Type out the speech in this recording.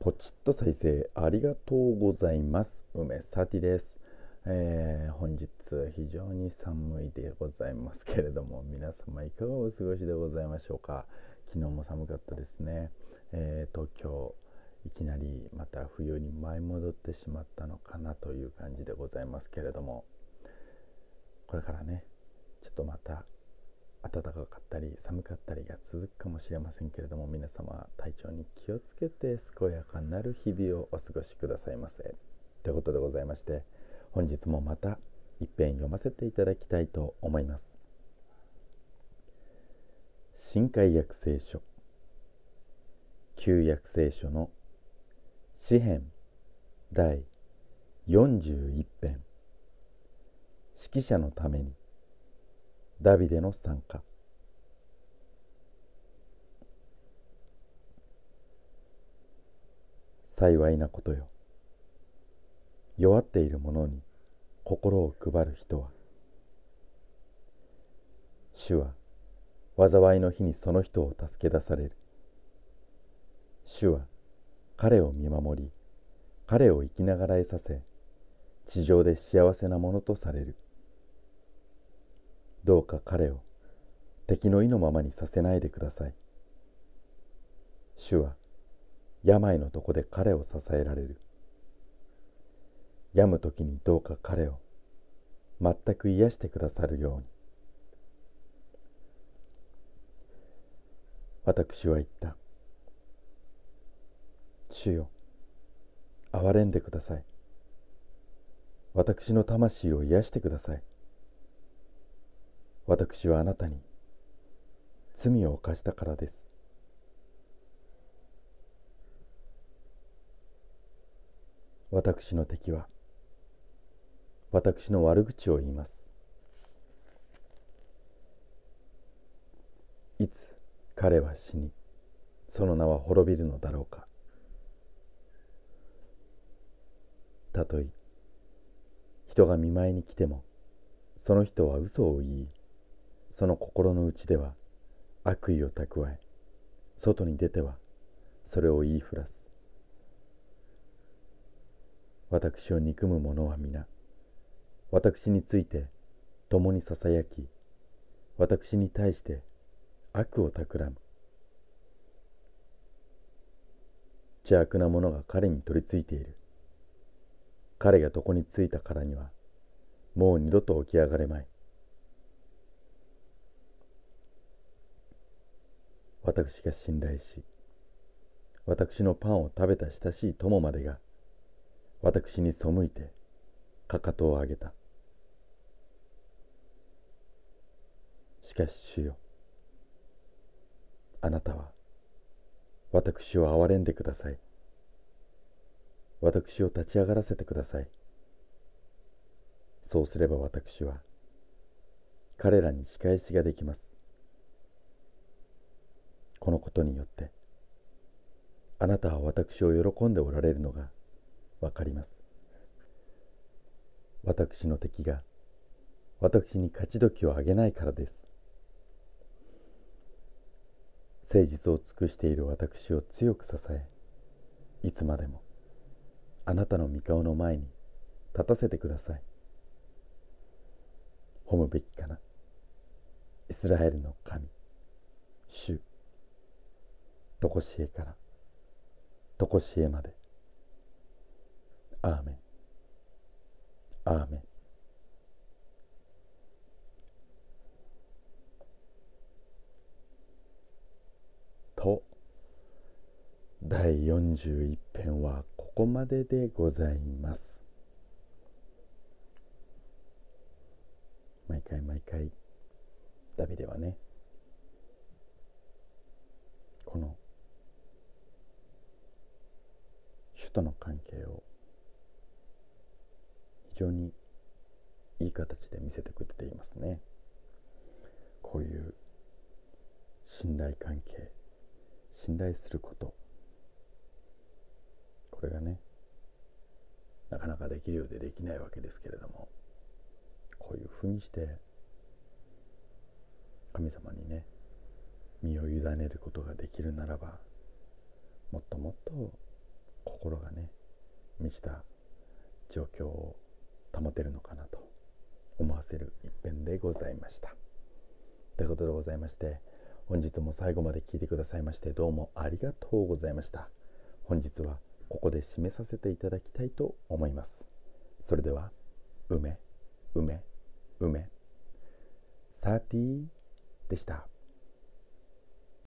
ポチッと再生ありがとうございます。梅サティです。本日非常に寒いでございますけれども、皆様いかがお過ごしでございましょうか。昨日も寒かったですね。東京いきなりまた冬に舞い戻ってしまったのかなという感じでございますけれども、これからねちょっとまた暖かかったり寒かったりが続くかもしれませんけれども、皆様体調に気をつけて健やかなる日々をお過ごしくださいませということでございまして、本日もまた一編読ませていただきたいと思います。新海約聖書旧約聖書の詩編第41編、指揮者のためにダビデの賛歌。幸いなことよ、弱っている者に心を配る人は。主は災いの日にその人を助け出される。主は彼を見守り、彼を生きながらえさせ、地上で幸せなものとされる。どうか彼を敵の意のままにさせないでください。主は病の床で彼を支えられる。病む時にどうか彼を全く癒してくださるように。私は言った。主よ、憐れんでください。私の魂を癒してください。私はあなたに罪を犯したからです。私の敵は私の悪口を言います。いつ彼は死に、その名は滅びるのだろうか。たとえ人が見舞いに来ても、その人は嘘を言い、その心の内では悪意を蓄え、外に出てはそれを言いふらす。私を憎む者は皆、私について共にささやき、私に対して悪を企む。邪悪な者が彼に取り付いている。彼が床についたからには、もう二度と起き上がれまい。私が信頼し、私のパンを食べた親しい友までが、私に背いてかかとを上げた。しかし主よ、あなたは私を憐れんでください。私を立ち上がらせてください。そうすれば私は彼らに仕返しができます。このことによってあなたは私を喜んでおられるのがわかります。私の敵が私に勝ち時をあげないからです。誠実を尽くしている私を強く支え、いつまでもあなたの御顔の前に立たせてください。褒むべきかな、イスラエルの神、主、とこしえからとこしえまで。アーメン、アーメン。と、第41編はここまででございます。毎回毎回ダビデはね、この主との関係を非常にいい形で見せてくれていますね。こういう信頼関係、信頼すること、これがねなかなかできるようでできないわけですけれども、こういうふうにして神様にね身を委ねることができるならば、もっともっと心がね満ちた状況を保てるのかなと思わせる一編でございました。ということでございまして、本日も最後まで聞いてくださいましてどうもありがとうございました。本日はここで締めさせていただきたいと思います。それでは、梅サーティーでした。